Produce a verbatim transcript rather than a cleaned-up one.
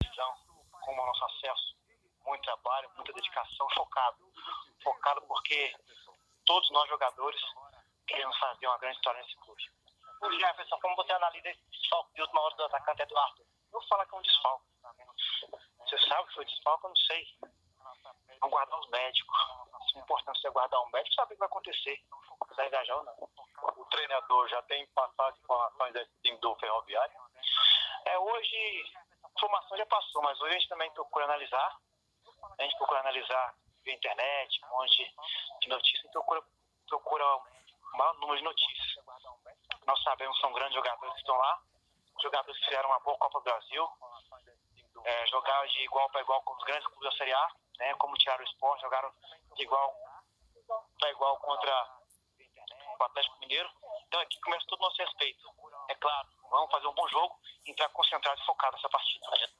decisão, como o nosso acesso, muito trabalho, muita dedicação, focado. Focado porque todos nós jogadores queremos fazer uma grande história nesse clube. O Jefferson, como você analisa esse desfalque de última hora do atacante Eduardo? Eu vou falar que é um desfalque. Você sabe que foi desfalque? Eu não sei. Vamos guardar os médicos. O importante é guardar um médico, saber o que vai acontecer. Se vai engajar ou não. O treinador já tem passado informações desse time do Ferroviário? É, hoje a informação já passou, mas hoje a gente também procura analisar. A gente procura analisar via internet, um monte de notícias, e procura, procura o maior número de notícias. Nós sabemos que são grandes jogadores que estão lá, jogadores que fizeram uma boa Copa do Brasil, é, jogaram de igual para igual com os grandes clubes da Série A, né, como tiraram o Sport, jogaram de igual para igual contra o Atlético Mineiro. Então aqui começa todo o nosso respeito. É claro, vamos fazer um bom jogo e entrar concentrado e focado nessa partida.